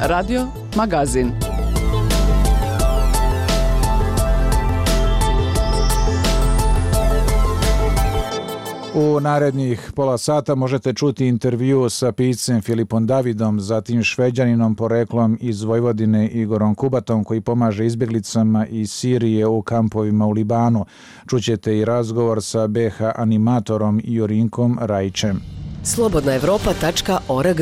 Radio Magazin. U narednih pola sata možete čuti intervju sa piscem Filipom Davidom, zatim Šveđaninom poreklom iz Vojvodine Igorom Kubatom koji pomaže izbjeglicama iz Sirije u kampovima u Libanu. Čućete i razgovor sa BH animatorom Jorinkom Rajićem. Slobodnaevropa.org.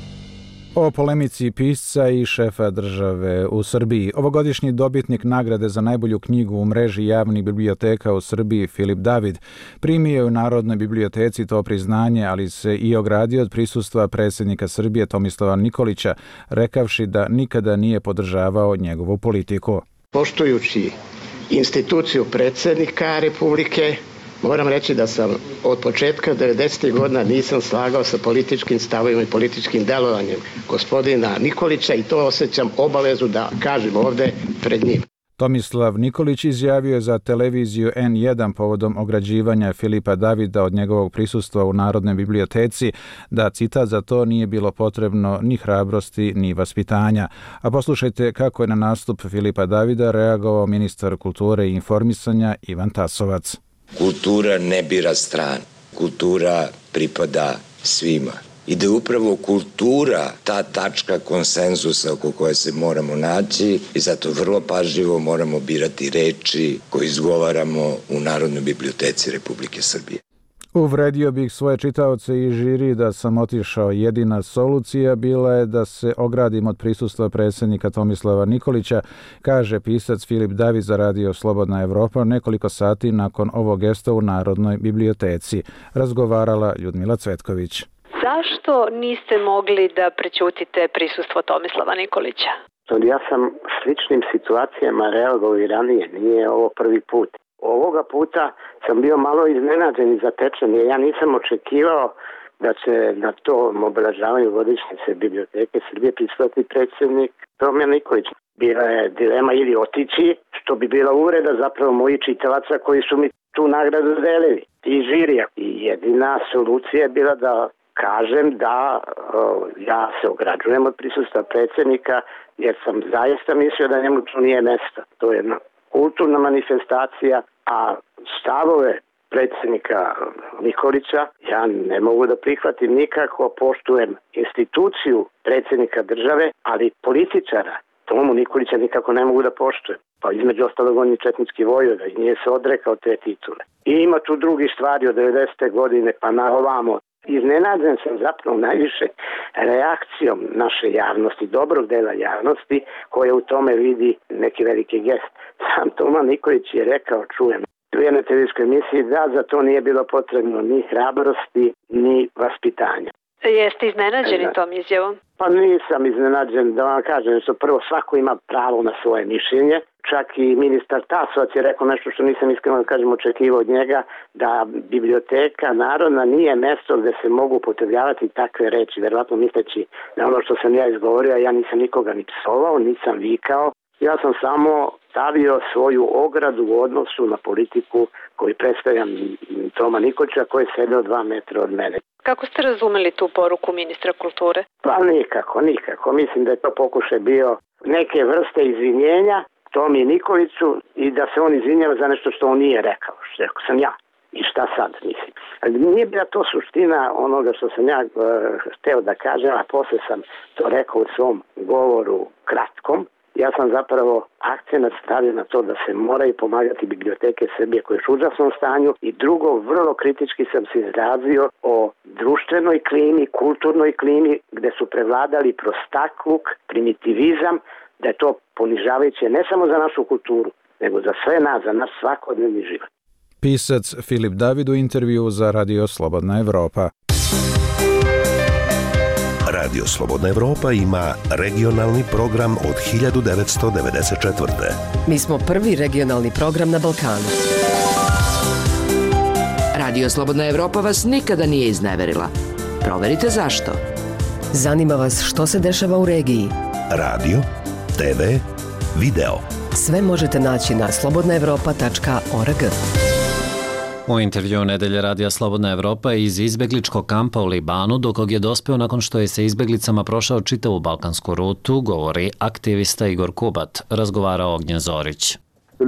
O polemici pisca i šefa države u Srbiji. Ovogodišnji dobitnik nagrade za najbolju knjigu u mreži javnih biblioteka u Srbiji, Filip David, primio je u Narodnoj biblioteci to priznanje, ali se i ogradio od prisustva predsjednika Srbije Tomislava Nikolića, rekavši da nikada nije podržavao njegovu politiku. Poštujući instituciju predsjednika Republike, moram reći da sam od početka 90. godina nisam slagao sa političkim stavovima i političkim delovanjem gospodina Nikolića i to osjećam obavezu da kažem ovdje pred njim. Tomislav Nikolić izjavio je za televiziju N1 povodom ograđivanja Filipa Davida od njegovog prisustva u Narodnoj biblioteci da, citat, za to nije bilo potrebno ni hrabrosti ni vaspitanja. A poslušajte kako je na nastup Filipa Davida reagovao ministar kulture i informisanja Ivan Tasovac. Kultura ne bira stranu, kultura pripada svima. I da je upravo kultura ta tačka konsenzusa oko koje se moramo naći i zato vrlo pažljivo moramo birati reči koje izgovaramo u Narodnoj biblioteci Republike Srbije. Uvredio bih svoje čitaoce i žiri da sam otišao. Jedina solucija bila je da se ogradim od prisustva predsjednika Tomislava Nikolića, kaže pisac Filip David za radio Slobodna Evropa nekoliko sati nakon ovog gesta u Narodnoj biblioteci. Razgovarala Ljudmila Cvetković. Zašto niste mogli da prećutite prisustvo Tomislava Nikolića? Ja sam sličnim situacijama reagovao i ranije, nije ovo prvi put. Ovoga puta sam bio malo iznenađen i zatečen, jer ja nisam očekivao da će na tom obeležavanju godišnjice Biblioteke Srbije prisustvovati predsjednik Tomislav Nikolić. Bila je dilema ili otići, što bi bila uvreda zapravo mojih čitalaca koji su mi tu nagradu delili, i žirija. I jedina solucija je bila da kažem da ja se ograđujem od prisustva predsjednika, jer sam zaista mislio da njemu tu nije mjesto. To je jedna kulturna manifestacija, a stavove predsjednika Nikolića ja ne mogu da prihvatim nikako. Poštujem instituciju predsjednika države, ali političara Tomu Nikolića nikako ne mogu da poštujem. Pa između ostalog on je četnički vojvoda i nije se odrekao te titule. I ima tu drugi stvari od 90. godine pa na ovamo. Iznenađen sam zapravo najviše reakcijom naše javnosti, dobrog dela javnosti, koja u tome vidi neki veliki gest. Sam Toma Nikolić je rekao, čujem u jednoj televizijskoj emisiji, da za to nije bilo potrebno ni hrabrosti, ni vaspitanja. Jeste iznenađeni tom izjavom? Pa nisam iznenađen, da vam kažem, što prvo svako ima pravo na svoje mišljenje. Čak i ministar Tasovac je rekao nešto što nisam iskreno da kažem očekivao od njega, da biblioteka narodna nije mjesto gdje se mogu upotrebljavati takve reči, verovatno misleći na ono što sam ja izgovorio, ja nisam nikoga ni psovao, nisam vikao. Ja sam samo stavio svoju ogradu u odnosu na politiku koju predstavljam Toma Nikolića koji je sedeo 2 metra od mene. Kako ste razumeli tu poruku ministra kulture? Pa nikako. Mislim da je to pokušaj bio neke vrste izvinjenja Tomi Nikoliću i da se on izvinjava za nešto što on nije rekao, što rekao sam ja. I šta sad, mislim. Nije bila to suština onoga što sam ja hteo da kažem, a posle sam to rekao u svom govoru kratkom. Ja sam zapravo akcenat stavio na to da se moraju pomagati biblioteke Srbije koje su u užasnom stanju i drugo, vrlo kritički sam se izrazio o društvenoj klimi, kulturnoj klimi gdje su prevladali prostakluk, primitivizam, da je to ponižavajuće ne samo za našu kulturu, nego za sve nas, za naš svakodnevni život. Pisac Filip David u intervju za Radio Slobodna Evropa. Radio Slobodna Evropa ima regionalni program od 1994. Mi smo prvi regionalni program na Balkanu. Radio Slobodna Evropa vas nikada nije izneverila. Proverite zašto. Zanima vas što se dešava u regiji. Radio, TV, video. Sve možete naći na slobodnaevropa.org. U intervjuu Nedelje radija Slobodna Evropa iz izbegličkog kampa u Libanu, do kog je dospeo nakon što je sa izbeglicama prošao čitavu balkansku rutu, govori aktivista Igor Kubat, razgovara Ognjen Zorić.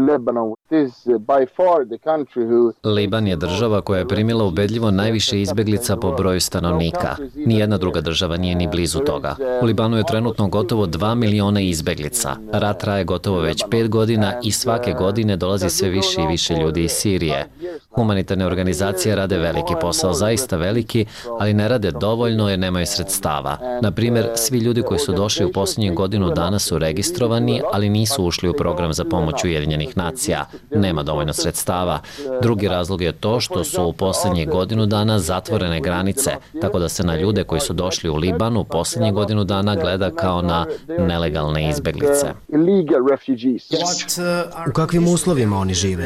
Liban je država koja je primila ubedljivo najviše izbeglica po broju stanovnika. Nijedna druga država nije ni blizu toga. U Libanu je trenutno gotovo 2 miliona izbeglica. Rat traje gotovo već 5 godina i svake godine dolazi sve više i više ljudi iz Sirije. Humanitarne organizacije rade veliki posao, zaista veliki, ali ne rade dovoljno jer nemaju sredstava. Na primjer, svi ljudi koji su došli u posljednjih godinu dana su registrovani, ali nisu ušli u program za pomoć Ujedinjenih nacija. Nema dovoljno sredstava. Drugi razlog je to što su u posljednjih godinu dana zatvorene granice, tako da se na ljude koji su došli u Liban u posljednjih godinu dana gleda kao na nelegalne izbeglice. U kakvim uslovima oni žive?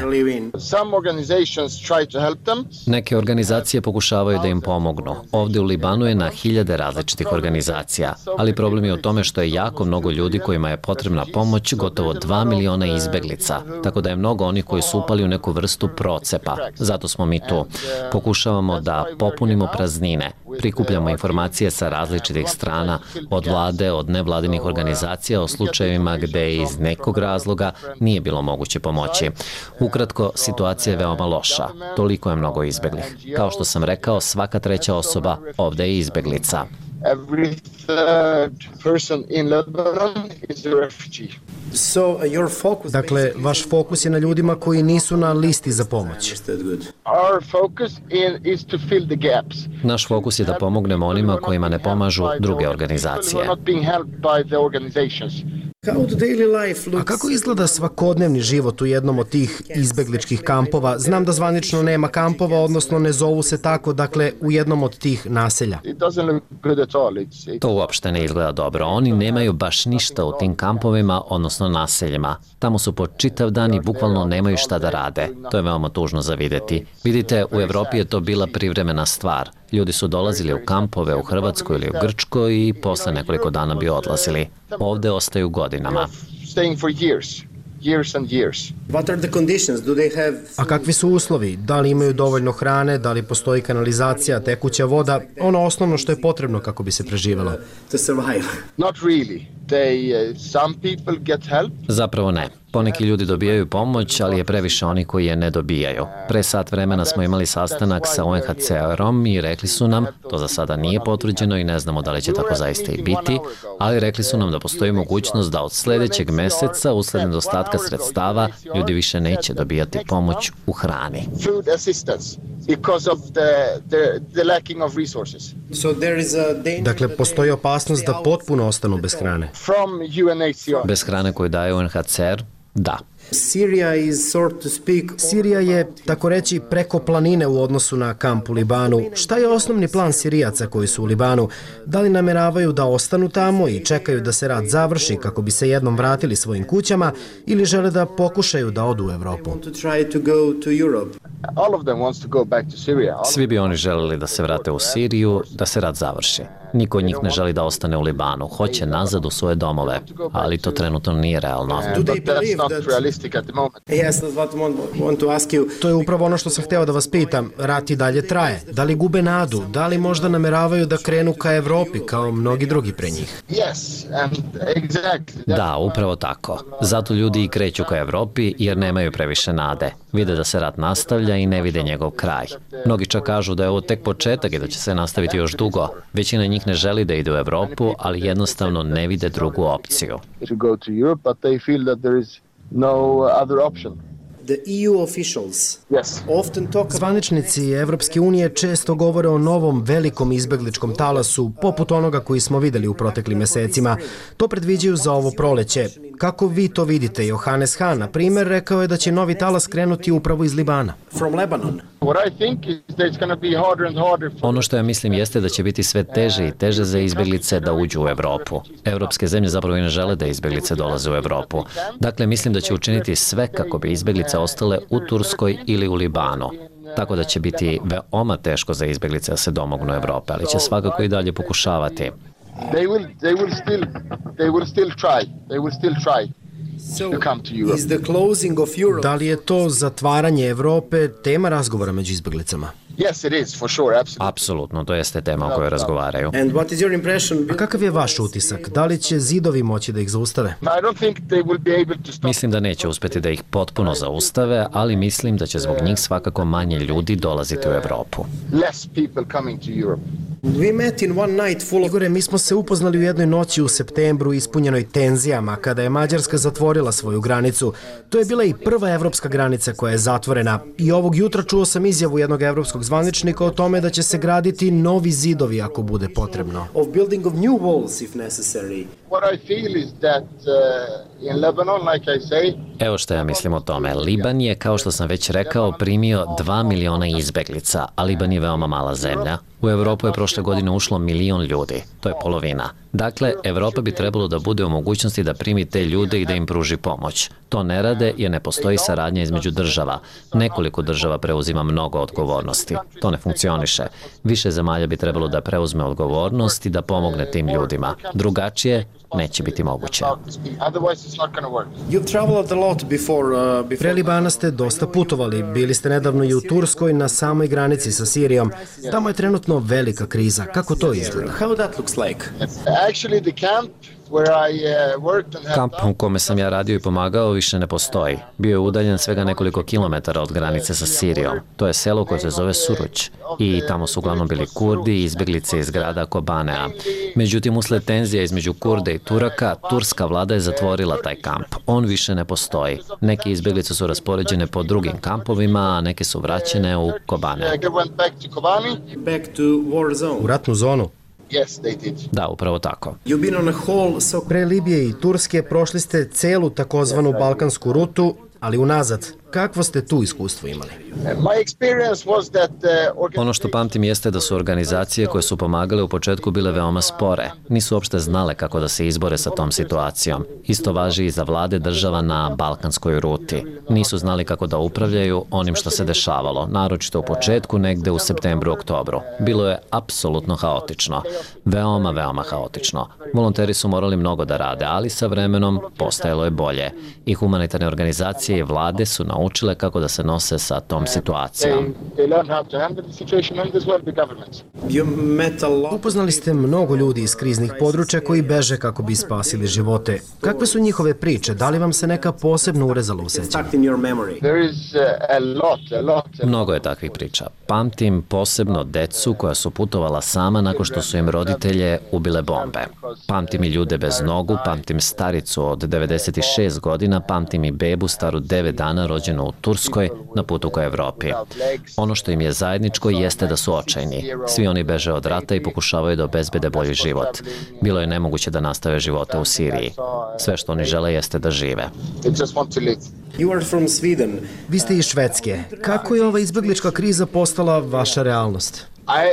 Neke organizacije pokušavaju da im pomognu. Ovdje u Libanu je na hiljade različitih organizacija, ali problem je u tome što je jako mnogo ljudi kojima je potrebna pomoć, gotovo 2 miliona izbeglica, tako da je mnogo onih koji su upali u neku vrstu procepa. Zato smo mi tu. Pokušavamo da popunimo praznine, prikupljamo informacije sa različitih strana, od vlade, od nevladinih organizacija o slučajevima gde iz nekog razloga nije bilo moguće pomoći. Ukratko, situacija je veoma loša. Toliko je mnogo izbeglih. Kao što sam rekao, svaka treća osoba ovde je izbeglica. Dakle, vaš fokus je na ljudima koji nisu na listi za pomoć. Naš fokus je da pomognemo onima kojima ne pomažu druge organizacije. A kako izgleda svakodnevni život u jednom od tih izbegličkih kampova? Znam da zvanično nema kampova, odnosno ne zovu se tako, dakle u jednom od tih naselja. To uopšte ne izgleda dobro. Oni nemaju baš ništa u tim kampovima, odnosno naseljima. Tamo su po čitav dan i bukvalno nemaju šta da rade. To je veoma tužno za videti. Vidite, u Evropi je to bila privremena stvar. Ljudi su dolazili u kampove u Hrvatskoj ili u Grčkoj i posle nekoliko dana bi odlazili. Ovde ostaju godinama. A kakvi su uslovi? Da li imaju dovoljno hrane, da li postoji kanalizacija, tekuća voda, ono osnovno što je potrebno kako bi se preživelo? Zapravo ne. Poneki ljudi dobijaju pomoć, ali je previše oni koji je ne dobijaju. Pre sat vremena smo imali sastanak sa UNHCR-om i rekli su nam, to za sada nije potvrđeno i ne znamo da li će tako zaista i biti, ali rekli su nam da postoji mogućnost da od sljedećeg meseca, usled nedostatka sredstava, ljudi više neće dobijati pomoć u hrani. Dakle, postoji opasnost da potpuno ostanu bez hrane. Bez hrane koju daje UNHCR? Da. Sirija je, tako reći, preko planine u odnosu na kamp u Libanu. Šta je osnovni plan Sirijaca koji su u Libanu? Da li nameravaju da ostanu tamo i čekaju da se rat završi kako bi se jednom vratili svojim kućama ili žele da pokušaju da odu u Evropu? Svi bi oni želeli da se vrate u Siriju, da se rat završi. Niko od njih ne želi da ostane u Libanu. Hoće nazad u svoje domove, ali to trenutno nije realno. To je upravo ono što sam hteo da vas pitam. Rat i dalje traje. Da li gube nadu? Da li možda nameravaju da krenu ka Evropi kao mnogi drugi pre njih? Da, upravo tako. Zato ljudi i kreću ka Evropi jer nemaju previše nade. Vide da se rat nastavlja i ne vide njegov kraj. Mnogi čak kažu da je ovo tek početak i da će se nastaviti još dugo. Većina njih ne želi da ide u Evropu, ali jednostavno ne vide drugu opciju. Zvaničnici Evropske unije često govore o novom velikom izbegličkom talasu, poput onoga koji smo videli u proteklim mesecima. To predviđaju za ovo proleće. Kako vi to vidite? Johannes Hahn, na primjer, rekao je da će novi talas krenuti upravo iz Libana. Ono što ja mislim jeste da će biti sve teže i teže za izbeglice da uđu u Evropu. Evropske zemlje zapravo i ne žele da izbeglice dolaze u Evropu. Dakle, mislim da će učiniti sve kako bi izbeglice ostale u Turskoj ili u Libanu. Tako da će biti veoma teško za izbeglice da se domognu Evrope, ali će svakako i dalje pokušavati. Da li je to zatvaranje Evrope tema razgovora među izbeglicama? Apsolutno, to jeste tema o kojoj razgovaraju. A kakav je vaš utisak? Da li će zidovi moći da ih zaustave? Mislim da neće uspeti da ih potpuno zaustave, ali mislim da će zbog njih svakako manje ljudi dolaziti u Evropu. Igore, mi smo se upoznali u jednoj noći u septembru ispunjenoj tenzijama kada je Mađarska zatvorila svoju granicu. To je bila i prva evropska granica koja je zatvorena. I ovog jutra čuo sam izjavu jednog evropskog zvaničnika o tome da će se graditi novi zidovi ako bude potrebno. Evo što ja mislim o tome. Liban je, kao što sam već rekao, primio 2 miliona izbeglica, a Liban je veoma mala zemlja. U Evropu je prošle godine ušlo 1 milion ljudi. To je polovina. Dakle, Evropa bi trebalo da bude u mogućnosti da primi te ljude i da im pruži pomoć. To ne rade jer ne postoji saradnja između država. Nekoliko država preuzima mnogo odgovornosti. To ne funkcioniše. Više zemalja bi trebalo da preuzme odgovornost i da pomogne tim ljudima. Drugačije neće biti moguće. Pre Libana ste dosta putovali. Bili ste nedavno i u Turskoj na samoj granici sa Sirijom. Tamo je trenutno velika kriza. Kako to izgleda? Kamp u kome sam ja radio i pomagao više ne postoji. Bio je udaljen svega nekoliko kilometara od granice sa Sirijom. To je selo koje se zove Suruć. I tamo su uglavnom bili Kurdi i izbjeglice iz grada Kobanea. Međutim, usled tenzija između Kurde i Turaka, turska vlada je zatvorila taj kamp. On više ne postoji. Neke izbjeglice su raspoređene po drugim kampovima, a neke su vraćene u Kobane. U ratnu zonu? Da, upravo tako. Pre Libije i Turske prošli ste celu takozvanu balkansku rutu, ali unazad. Kakvo ste tu iskustvo imali? Ono što pamtim jeste da su organizacije koje su pomagale u početku bile veoma spore. Nisu uopšte znale kako da se izbore sa tom situacijom. Isto važi i za vlade država na balkanskoj ruti. Nisu znali kako da upravljaju onim što se dešavalo, naročito u početku, negde u septembru, oktobru. Bilo je apsolutno haotično. Veoma, veoma haotično. Volonteri su morali mnogo da rade, ali sa vremenom postajalo je bolje. I humanitarne organizacije i vlade su naučile kako da se nose sa tom situacijom. Upoznali ste mnogo ljudi iz kriznih područja koji beže kako bi spasili živote. Kakve su njihove priče? Da li vam se neka posebno urezala u sećanju? Mnogo je takvih priča. Pamtim posebno decu koja su putovala sama nakon što su im roditelje ubile bombe. Pamtim i ljude bez nogu, pamtim staricu od 96 godina, pamtim i bebu staru 9 dana rođenu u Turskoj na putu ka Evropi. Ono što im je zajedničko jeste da su očajni. Svi oni beže od rata i pokušavaju da obezbede bolji život. Bilo je nemoguće da nastave živote u Siriji. Sve što oni žele jeste da žive. Vi ste iz Švedske. Kako je ova izbeglička kriza postala vaša realnost?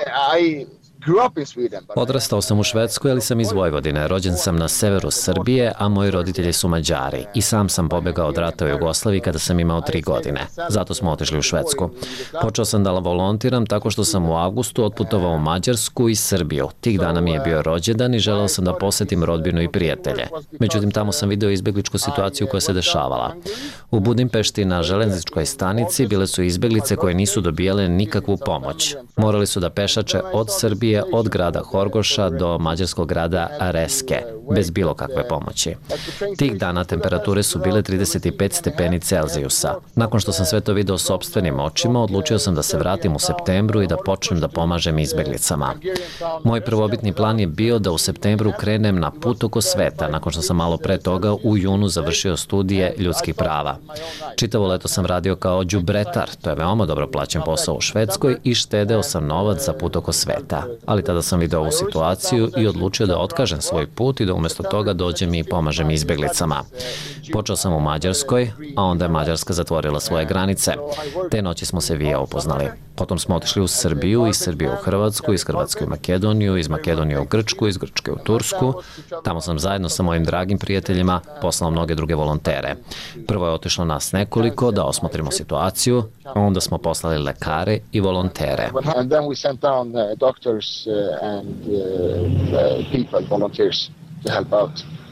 Odrastao sam u Švedskoj, ali sam iz Vojvodine. Rođen sam na severu Srbije, a moji roditelji su Mađari. I sam sam pobegao od rata u Jugoslaviji kada sam imao 3 godine. Zato smo otišli u Švedsku. Počeo sam da volontiram tako što sam u avgustu otputovao u Mađarsku i Srbiju. Tih dana mi je bio rođendan i želeo sam da posetim rodbinu i prijatelje. Međutim, tamo sam video izbegličku situaciju koja se dešavala. U Budimpešti na železničkoj stanici bile su izbeglice koje nisu dobijale nikakvu pomoć. Morali su da pešače od Srbije, od grada Horgoša do mađarskog grada Reske, bez bilo kakve pomoći. Tih dana temperature su bile 35 stepeni Celzijusa. Nakon što sam sve to video sopstvenim očima, odlučio sam da se vratim u septembru i da počnem da pomažem izbeglicama. Moj prvobitni plan je bio da u septembru krenem na put oko sveta, nakon što sam malo pre toga u junu završio studije ljudskih prava. Čitavo leto sam radio kao đubretar, to je veoma dobro plaćen posao u Švedskoj i štedeo sam novac za put oko sveta. Ali tada sam video ovu situaciju i odlučio da otkažem svoj put i da umjesto toga dođem i pomažem izbeglicama. Počeo sam u Mađarskoj, a onda je Mađarska zatvorila svoje granice. Te noći smo se vija upoznali. Potom smo otišli u Srbiju, iz Srbije u Hrvatsku, iz Hrvatske u Makedoniju, iz Makedonije u Grčku, iz Grčke u Tursku. Tamo sam zajedno sa mojim dragim prijateljima poslao mnoge druge volontere. Prvo je otišlo nas nekoliko da osmotrimo situaciju, a onda smo poslali lekare i volontere.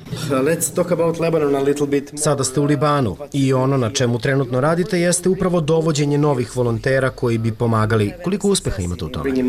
Let's talk about Lebanon a little bit. Sada ste u Libanu i ono na čemu trenutno radite jeste upravo dovođenje novih volontera koji bi pomagali. Koliko uspeha imate u tome?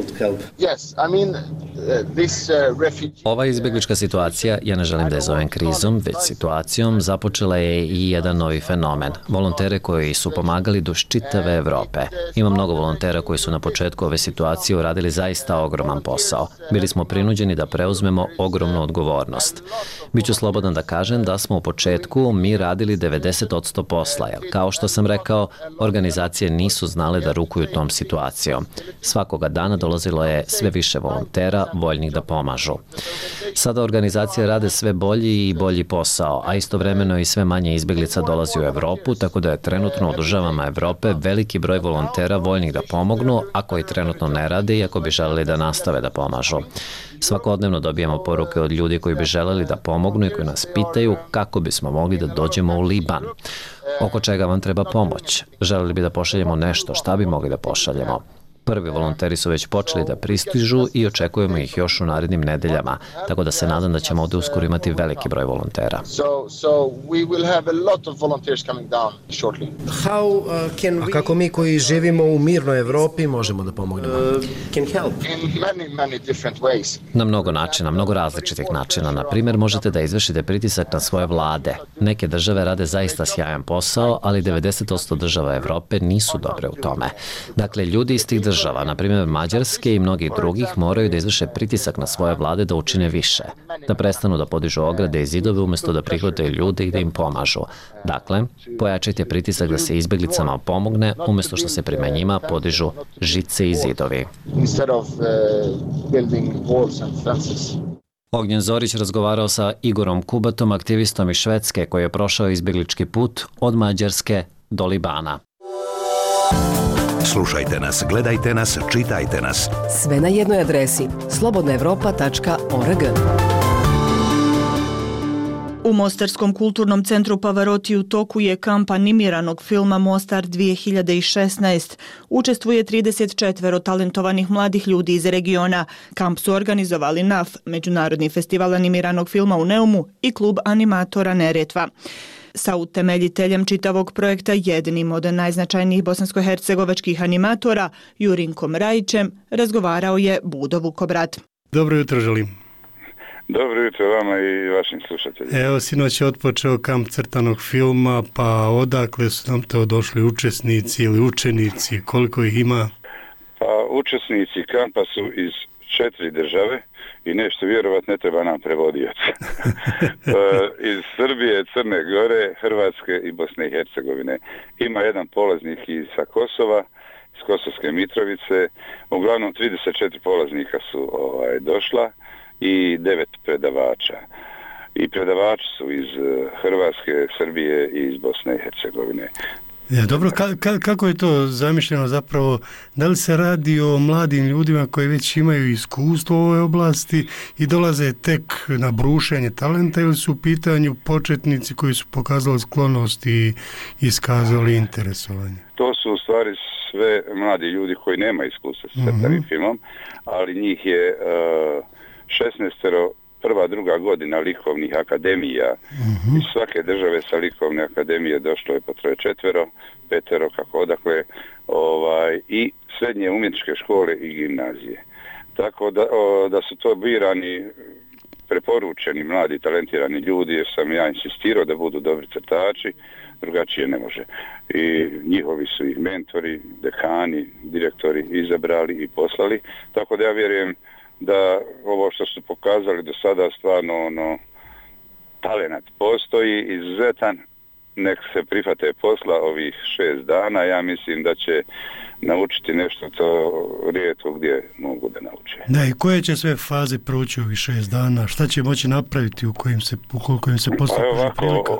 Ova izbjeglička situacija, ja ne želim da je zovem krizom, već situacijom, započela je i jedan novi fenomen. Volontere koji su pomagali duž čitave Evrope. Ima mnogo volontera koji su na početku ove situacije uradili zaista ogroman posao. Bili smo prinuđeni da preuzmemo ogromnu odgovornost. Biću slobodan da kažem da smo u početku mi radili 90% posla, jer kao što sam rekao, organizacije nisu znale da rukuju tom situacijom. Svakoga dana dolazilo je sve više volontera voljnih da pomažu. Sada organizacije rade sve bolji i bolji posao, a istovremeno i sve manje izbjeglica dolazi u Evropu, tako da je trenutno u državama Evrope veliki broj volontera voljnih da pomognu, a koji trenutno ne rade i ako bi želeli da nastave da pomažu. Svakodnevno dobijamo poruke od ljudi koji bi želeli da pomognu i koji nas pitaju kako bismo mogli da dođemo u Liban. Oko čega vam treba pomoć? Želeli bi da pošaljemo nešto, šta bi mogli da pošaljemo? Prvi volonteri su već počeli da pristižu i očekujemo ih još u narednim nedeljama, tako da se nadam da ćemo ovdje uskoro imati veliki broj volontera. A kako mi koji živimo u mirnoj Evropi možemo da pomognemo? Na mnogo načina, mnogo različitih načina. Na primjer, možete da izvršite pritisak na svoje vlade. Neke države rade zaista sjajan posao, ali 90% država Evrope nisu dobre u tome. Dakle, ljudi iz tih država, na primjer Mađarske i mnogih drugih, moraju da izvrše pritisak na svoje vlade da učine više, da prestanu da podižu ograde i zidove umjesto da prihvataju ljude i da im pomažu. Dakle, pojačajte pritisak da se izbjeglicama pomogne umjesto što se prema njima podižu žice i zidovi. Ognjen Zorić razgovarao sa Igorom Kubatom, aktivistom iz Švedske koji je prošao izbjeglički put od Mađarske do Libana. Slušajte nas, gledajte nas, čitajte nas. Sve na jednoj adresi slobodnaevropa.org. U Mostarskom kulturnom centru Pavaroti u toku je kamp animiranog filma Mostar 2016. Učestvuje 34 talentovanih mladih ljudi iz regiona. Kamp su organizovali NAF, Međunarodni festival animiranog filma u Neumu i klub animatora Neretva. Sa utemeljiteljem čitavog projekta, jednim od najznačajnijih bosansko-hercegovačkih animatora, Jurinkom Rajićem, razgovarao je Budo Vukobrat. Dobro jutro želim. Dobro jutro vama i vašim slušateljima. Evo, sinoć je otpočeo kamp crtanog filma, pa odakle su nam to došli učesnici ili učenici, koliko ih ima? Pa učesnici kampa su iz 4 države i nešto vjerovat ne treba nam prevodioc. Iz Srbije, Crne Gore, Hrvatske i Bosne i Hercegovine. Ima jedan polaznik iz Kosova, iz Kosovske Mitrovice. Uglavnom 34 polaznika su došla i 9 predavača. I predavači su iz Hrvatske, Srbije i iz Bosne i Hercegovine. Dobro, kako je to zamišljeno zapravo? Da li se radi o mladim ljudima koji već imaju iskustvo u ovoj oblasti i dolaze tek na brušenje talenta ili su u pitanju početnici koji su pokazali sklonost i iskazali interesovanje? To su u stvari sve mladi ljudi koji nema iskustva s crtanim filmom, ali njih je 16 prva, druga godina likovnih akademija. Iz svake države sa likovne akademije došlo je po 3-4, 5, kako odakle, i srednje umjetničke škole i gimnazije. Tako da su to birani, preporučeni, mladi, talentirani ljudi, jer sam ja insistirao da budu dobri crtači, drugačije ne može. I njihovi su ih mentori, dekani, direktori izabrali i poslali, tako da ja vjerujem da ovo što su pokazali do sada stvarno talenat postoji, izuzetan, nek se prihvate posla ovih 6 dana, ja mislim da će naučiti nešto to rijetko gdje mogu da nauče. Da, i koje će sve faze proći ovih 6 dana, šta će moći napraviti ukoliko im se postavi prilika?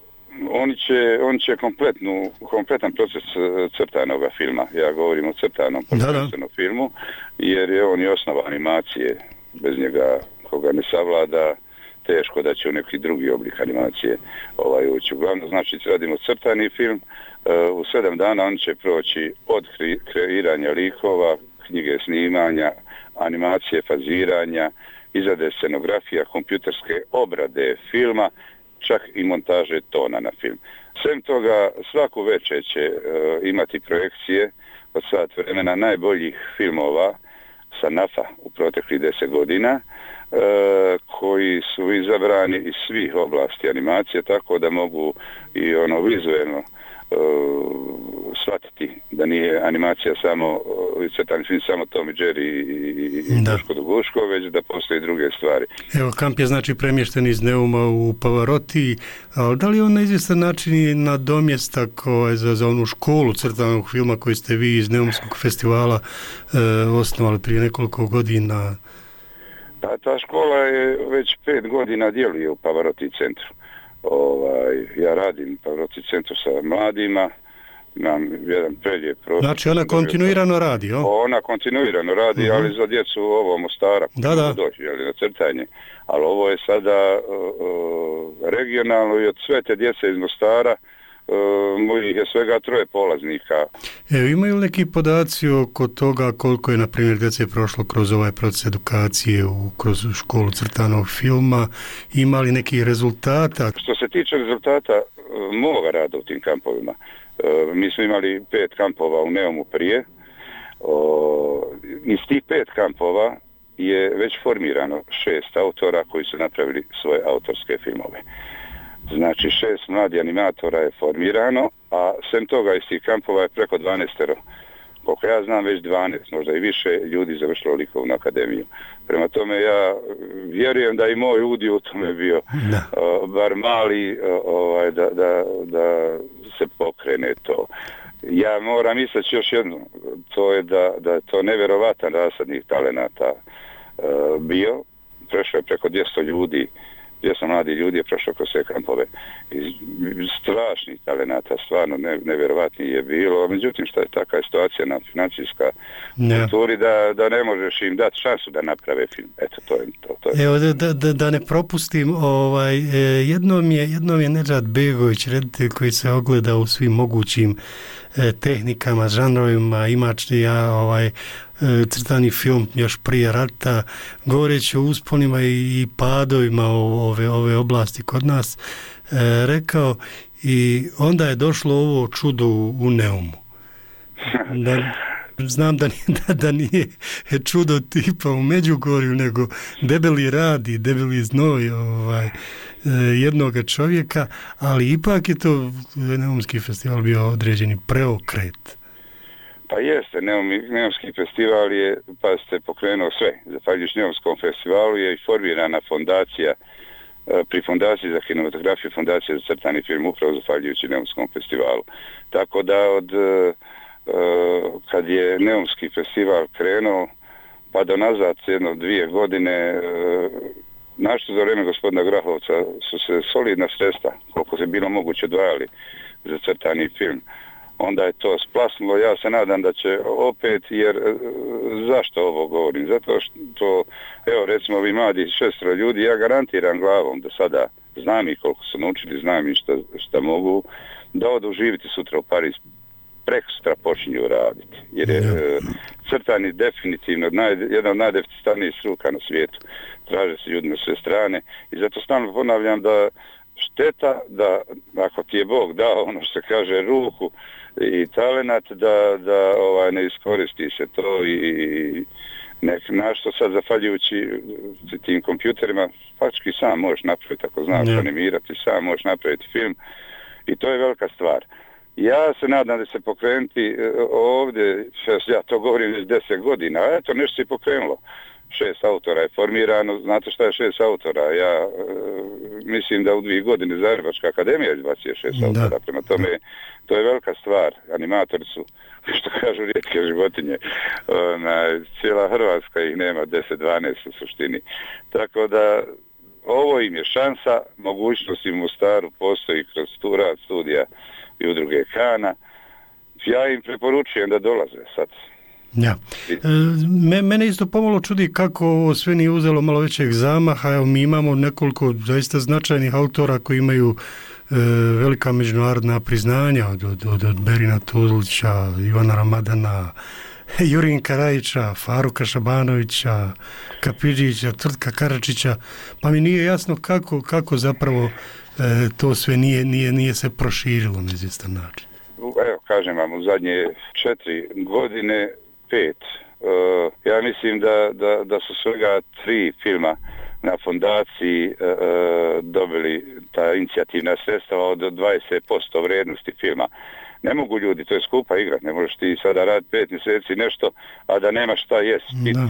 Oni će kompletan proces crtanog filma, ja govorim o crtanom filmu, jer je on i osnova animacije, bez njega koga ne savlada, teško da će u neki drugi oblik animacije ući. Uglavnom, znači, radimo crtani film, u 7 dana on će proći od kreiranja likova, knjige snimanja, animacije, faziranja, izrade scenografija, kompjuterske obrade filma, čak i montaže tona na film. Sem toga, svaku večer će imati projekcije od sat vremena najboljih filmova sa NAF-a u proteklih 10 godina, koji su izabrani iz svih oblasti animacije, tako da mogu i vizuelno shvatiti da nije animacija samo crtani film, samo Tom i Jerry i Duško do Guško, već da postoje druge stvari. Evo, kamp je znači premješten iz Neuma u Pavaroti, ali da li on na izvjestan način i nadomjestak za onu školu crtanog filma koju ste vi iz Neumskog festivala osnovali prije nekoliko godina? Ta škola je već 5 godina djeluje u Pavaroti centru. Ja radim u Pavaroti centru sa mladima, imam jedan predlijep prostor. Znači ona kontinuirano radi, o? Ona kontinuirano radi, ali za djecu ovo Mostara, da. doći na crtanje. Ali ovo je sada regionalno i od sve te djece iz Mostara, mojih je svega 3 polaznika. Evo, imaju li neki podaci oko toga koliko je, na primjer, djece prošlo kroz ovaj proces edukacije kroz školu crtanog filma? Ima li nekih rezultata? Što se tiče rezultata moga rada u tim kampovima, mi smo imali 5 kampova u Neumu prije. Iz tih 5 kampova je već formirano 6 autora koji su napravili svoje autorske filmove. Znači 6 mladih animatora je formirano, a sem toga iz tih kampova je preko 12, koliko ja znam već 12, možda i više ljudi završilo likovnu akademiju. Prema tome ja vjerujem da i moj udio u tome bio bar mali, da se pokrene to. Ja moram istaći još jedno, to je da je to nevjerovatan rasadnih talenata bio, prešlo je preko 200 ljudi, 200 mladih ljudi je prošlo kroz sve kampove. Strašnih talenata, stvarno nevjerovatni je bilo. Međutim, što je takva situacija na financijska kulturi da ne možeš im dati šansu da naprave film. Eto, to je to. Evo, da ne propustim, jednom je Nedžad Begović, reditelj koji se ogleda u svim mogućim tehnikama, žanrovima, crtani film još prije rata, govoreći o usponima i padovima ove oblasti kod nas, rekao i onda je došlo ovo čudo u Neumu. Znam da nije čudo tipa u Međugorju, nego debeli rad i debeli znoj jednoga čovjeka, ali ipak je to Neumski festival bio određeni preokret. Pa jeste, Neumski festival je, pa ste pokrenuo sve. Zahvaljujući Neumskom festivalu je i formirana fondacija, pri fondaciji za kinematografiju, fondacija za crtani film, upravo zahvaljujući Neumskom festivalu. Tako da kad je Neumski festival krenuo, pa do nazad 1-2 godine, našto za vrijeme gospodina Grahovca su se solidna sredstva, koliko se bilo moguće odvajali za crtani film. Onda je to splasnulo. Ja se nadam da će opet, jer zašto ovo govorim? Zato što, evo recimo ovi mladi 6 ljudi, ja garantiram glavom da sada znam i koliko su naučili, znam i šta mogu, da odu živjeti sutra u Pariz, prekosutra počinju raditi. Jer je crtani definitivno jedan od najdeficitarnijih struka na svijetu. Traže se ljudi na sve strane i zato stalno ponavljam da šteta da ako ti je Bog dao ono što se kaže ruku i talenat da ne iskoristi se to i nešto sad zahvaljujući tim kompjuterima faktički sam možeš napraviti ako znaš animirati, sam možeš napraviti film i to je velika stvar. Ja se nadam da se pokrenuti ovdje, ja to govorim već 10 godina, a eto nešto se pokrenulo. 6 autora je formirano, znate šta je 6 autora? Ja mislim da u 2 godine Zagrebačka akademija izbacio 6 autora, prema tome to je velika stvar. Animatori su, što kažu, rijetke životinje. Cijela Hrvatska ih nema, 10-12 u suštini. Tako da ovo im je šansa, mogućnost im u Mostaru postoji kroz tu rad studija i udruge Kana. Ja im preporučujem da dolaze sad. Ja. Mene isto pomalo čudi kako ovo sve nije uzelo malo većeg zamaha. Evo, mi imamo nekoliko zaista značajnih autora koji imaju velika međunarodna priznanja od Berina Tuzlića, Ivana Ramadana, Jurinka Rajića, Faruka Šabanovića, Kapidžića, Tvrtka Karačića, pa mi nije jasno kako zapravo to sve nije se proširilo na izvjestan način. Evo, kažem vam, u zadnje 4 godine 5. Ja mislim da su svega 3 filma na fondaciji dobili ta inicijativna sredstva od 20% vrijednosti filma. Ne mogu ljudi, to je skupa igra, ne možeš ti sada raditi 5 mjeseci nešto, a da nema šta jest.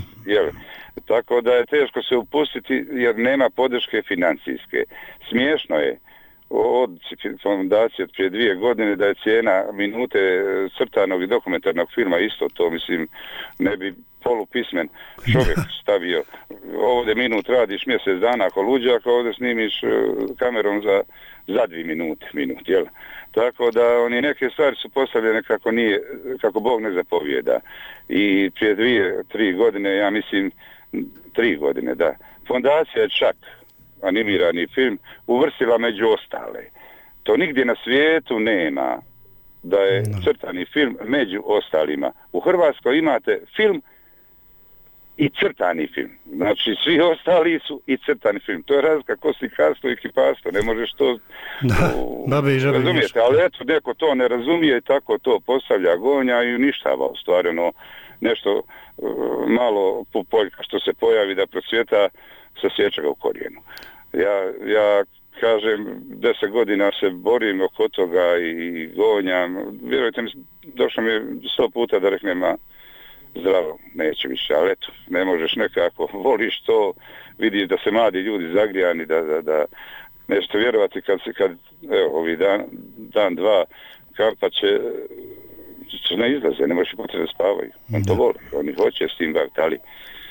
Tako da je teško se upustiti jer nema podrške financijske. Smiješno je od fondacije od prije 2 godine da je cijena minute crtanog i dokumentarnog filma isto to, mislim, ne bi polupismen čovjek stavio. Ovdje minut radiš mjesec dana ako luđak, ovdje snimiš kamerom za 2 minute, jel? Tako da oni neke stvari su postavljene kako Bog ne zapovijeda. I prije 2-3 godine, ja mislim 3 godine, da. Fondacija je čak animirani film uvrstila među ostale. To nigdje na svijetu nema da je crtani film među ostalima. U Hrvatskoj imate film i crtani film. Znači, svi ostali su i crtani film. To je razlika ko slikarstvo i kiparstvo. Ne možeš to razumijeti. Ali eto, neko to ne razumije i tako to postavlja, gonja i uništava u stvari nešto malo pupoljka što se pojavi da procvjeta, sasjeća ga u korijenu. Ja kažem, 10 godina se borim oko toga i gonjam. Vjerujte mi, došlo mi 100 puta da reknem, zdravo, neće više, ali eto, ne možeš nekako, voliš to, vidiš da se mladi ljudi zagrijani, da nešto vjerovati kad evo, ovi dan, dva, kampa će ne izlaze, ne možeš potrebe da spavaju. On to voli, oni hoće s tim baviti, ali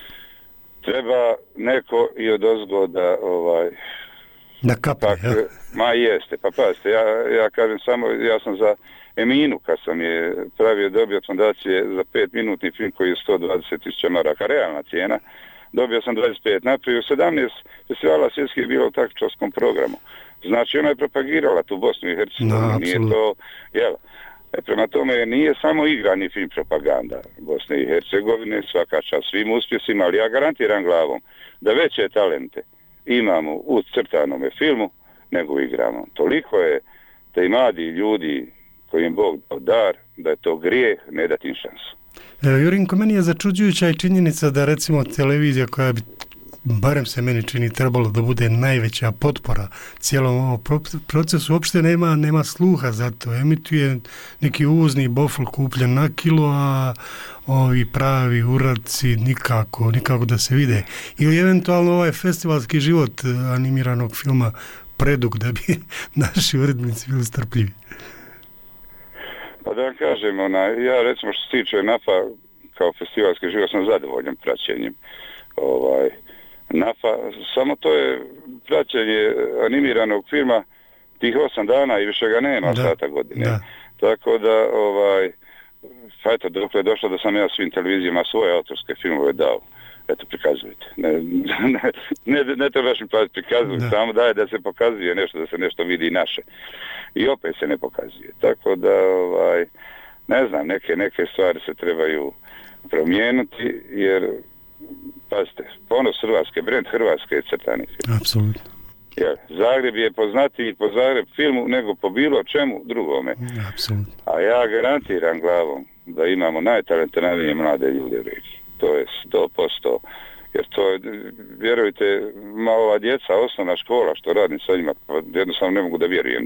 treba neko i odozgo da kapi, ma jeste, pa pazite, ja kažem samo, ja sam za Eminu, kad sam je dobio od fondacije za 5-minutni film koji je 120.000 maraka, realna cijena, dobio sam 25, napravio 17 festivala svjetskih bilo u takmičarskom programu. Znači ona je propagirala tu Bosnu i Hercegovinu, nije to, jel? Prema tome nije samo igrani film propaganda Bosne i Hercegovine, svaka čast svim uspjesima, ali ja garantiram glavom da veće talente imamo u crtanome filmu nego u igranom. Toliko je da i mladi ljudi kojim Bog dao dar, da je to grijeh ne dati im šansu. Jurinko, meni je začuđujuća i činjenica da recimo televizija koja bi, barem se meni čini, trebalo da bude najveća potpora cijelom ovom procesu, uopšte nema sluha za to. Emituje neki uvozni bofl kupljen na kilo, a ovi pravi uradci nikako da se vide. Ili eventualno ovaj festivalski život animiranog filma predug da bi naši urednici bili strpljivi. Pa da vam kažem, ja recimo što se tiče NAFA kao festivalski život sam zadovoljan praćenjem. NAFA, samo to je praćenje animiranog filma tih 8 dana i više ga nema ostatka godine. Da. Tako da, pa eto, dok je došlo da sam ja svim televizijama svoje autorske filmove dao. Eto, prikazujete. Ne trebaš mi prikazujete, samo daje da se pokazuje nešto, da se nešto vidi naše. I opet se ne pokazuje. Tako da, ne znam, neke stvari se trebaju promijeniti, jer, pazite, ponos Hrvatske, brend Hrvatske je crtani film. Apsolutno. Jer Zagreb je poznatiji po Zagreb filmu nego po bilo čemu drugome. Apsolutno. A ja garantiram glavom da imamo najtalentovanije mlade ljude u regiji. To je 100%. Jer to je, vjerujte, ova djeca, osnovna škola što radim sa njima, jednostavno ne mogu da vjerujem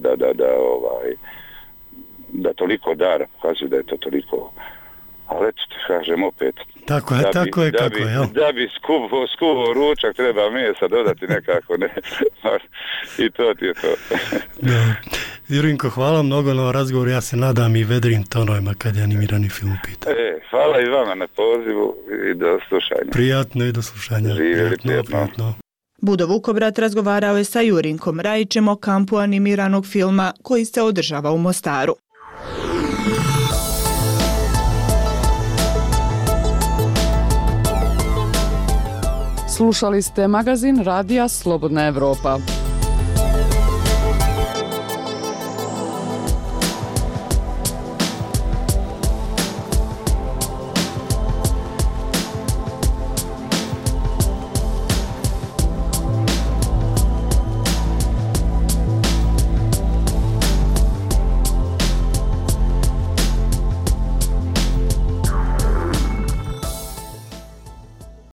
da toliko dara pokazuju da je to toliko. Ali eto, kažem opet. Tako je. Da bi skuvo ručak treba mesa dodati nekako, ne. I to ti je to. Da. Jurinko, hvala mnogo na razgovor, ja se nadam i vedrim tonovima kad je animirani film pita. Hvala i vama na pozivu i do slušanja. Prijatno i do slušanja. Živjeli prijatno. Budo Vukobrat razgovarao je sa Jurinkom Rajićem o kampu animiranog filma koji se održava u Mostaru. Slušali ste magazin Radija Slobodna Evropa.